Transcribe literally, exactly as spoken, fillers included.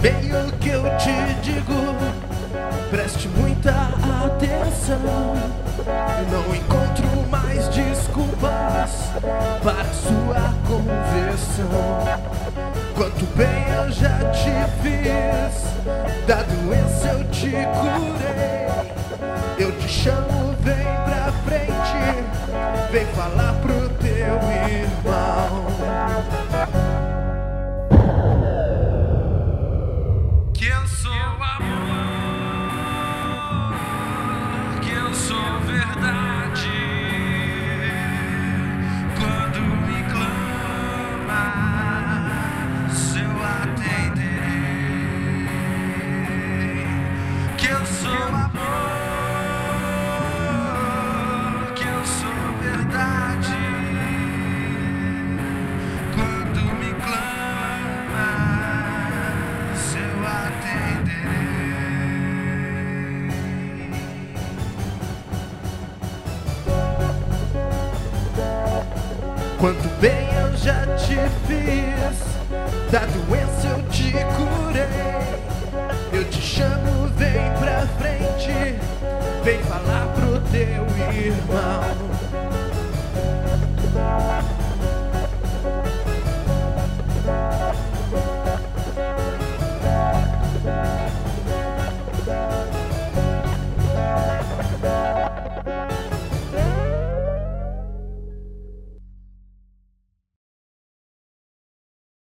bem o que eu te digo, preste muita atenção. Eu não encontro mais desculpas para sua conversão. Quanto bem eu já te fiz, da doença eu te curei. Eu te chamo, vem pra frente, vem falar pro teu irmão que eu sou amor, que eu sou verdade. Quando me clamas, eu atenderei. Que eu sou amor, que eu sou verdade. Quando me clamas, eu atenderei. Quanto bem eu já te fiz, da doença